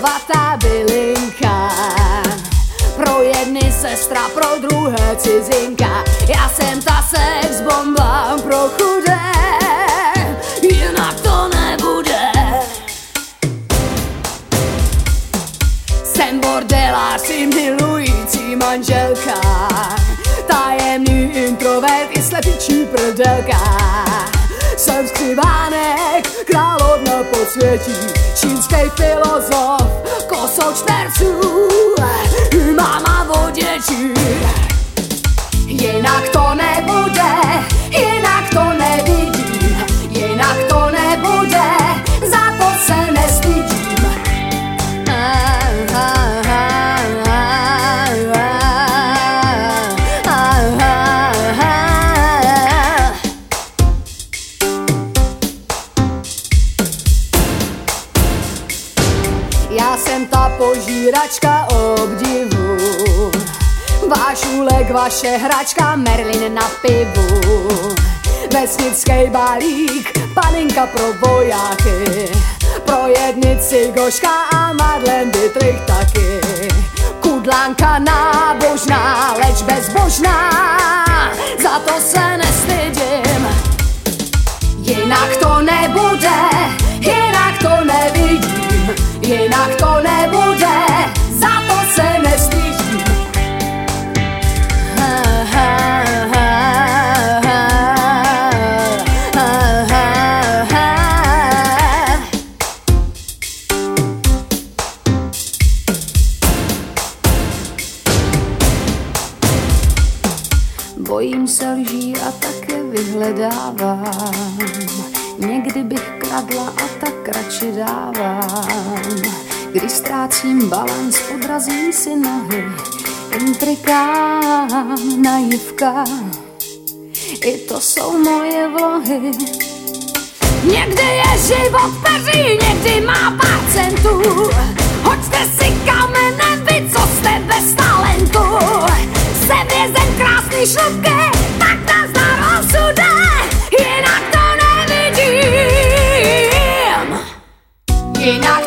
jedovatá bylinka. Pro jedny sestra, pro druhé cizinka. Já jsem ta sex bomba pro chudé, jinak to nebude. Jsem bordelář si milující manželka, tajemný introvert i slepičí prdelka. Jsem skřivánek, královna podsvětí, čínský filozof, kosou čtverců, máma voděčí. Jinak to nebude, jinak to nevidím, jinak to nebude, za to se nestydím. Já jsem ta požíračka obdivu, váš úlek, vaše hračka, Merlin na pivu. Vesnický balík, paninka pro vojáky, pro jedny cigoška a Madeleine Dietrich taky. Kudlánka nábožná, leč bezbožná, za to se nestydím. Jinak to nebude, jinak to nevidím, jinak to nebude, za to se nestydím. Bojím se lží a také vyhledávám, někdy bych kradla a tak radši dávám. Když ztrácím balans, podrazím si nohy, intrikám, naivka, i to jsou moje vlohy. Někdy je život peří, někdy má pár centů, hoďte si kamenem vy, co jste bez talentu. Jste vězen krásný šlupky, tak nazdar osude, jinak to nevidím. Jinak